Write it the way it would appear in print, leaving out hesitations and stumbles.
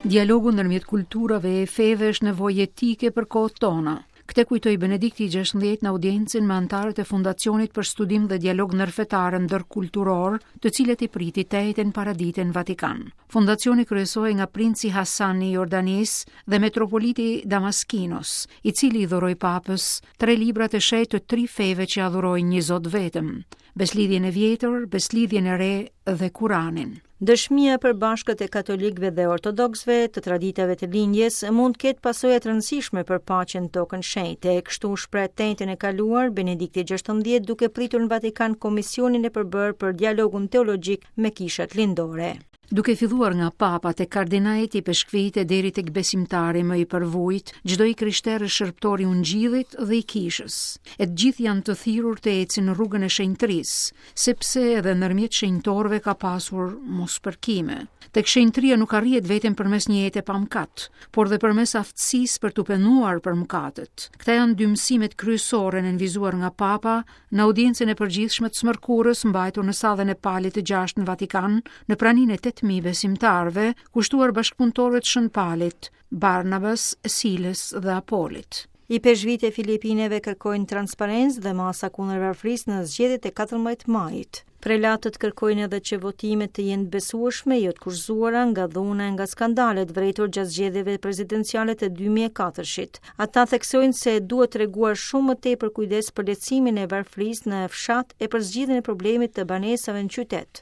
Dialogu ndërmjet kulturave e feve është nevojë etike për kohët tona. Këtë kujtoi Benedikti XVI në audiencën me anëtarët e Fundacionit për Studim dhe Dialog Ndërfetar Ndërkulturor, të cilët i priti të ejten paradite në Vatikan. Fundacioni kryesohej nga princi Hasan i Jordanis dhe metropoliti Damaskinos, i cili i dhuroi papës 3 librat e shenjtë të 3 feve që adhurojnë një Zot vetëm: Beslidhjen e vjetër, Beslidhjen e re dhe Kuranin. Dëshmia për bashkët e katolikëve dhe ortodoksëve të traditave të lindjes mund të ketë pasoja të rëndësishme për paqen në tokën shenjtë. Kështu shpreh tentin e kaluar Benedikti XVI duke pritur në Vatikan komisionin e përbërë për dialogun teologjik me kishat lindore. Duke filluar nga papat e kardinajt i peshkvite deri tek besimtari më i përvujt, çdo i krishterë është shërptor i ungjillit dhe i kishës. E të gjithë janë të thirrur të ecin në rrugën e shenjtërisë, sepse edhe ndërmjet shenjtorëve ka pasur mospërkime. Tek shenjtëria nuk arrihet vetëm përmes një jete pa mëkat, por dhe përmes aftësisë për t'u penduar për mëkatet. Këta janë 2 mësimet kryesore nënvizuar nga papa në audiencën e përgjithshme të smërkurës mbajtur në sallën e Palit të 6 në Vatikan, në praninë e 8.000 besimtarve, kushtuar bashkëpunëtorëve të Shën Palit, Barnabas, Siles dhe Apolit. I peshqvite filipineve kërkojnë transparencë dhe masa kundër varfërisë në zgjedhjet e 14 majit. Prelatët kërkojnë edhe që votimet të jenë besueshme, jo të kurzuara nga dhuna nga skandalet vërejtur gjatë zgjedhjeve prezidenciale të 2004-shit. Ata theksojnë se duhet treguar shumë më tepër kujdes për lehtësimin e varfërisë në fshat e për zgjidhjen e problemit të banesave në qytet.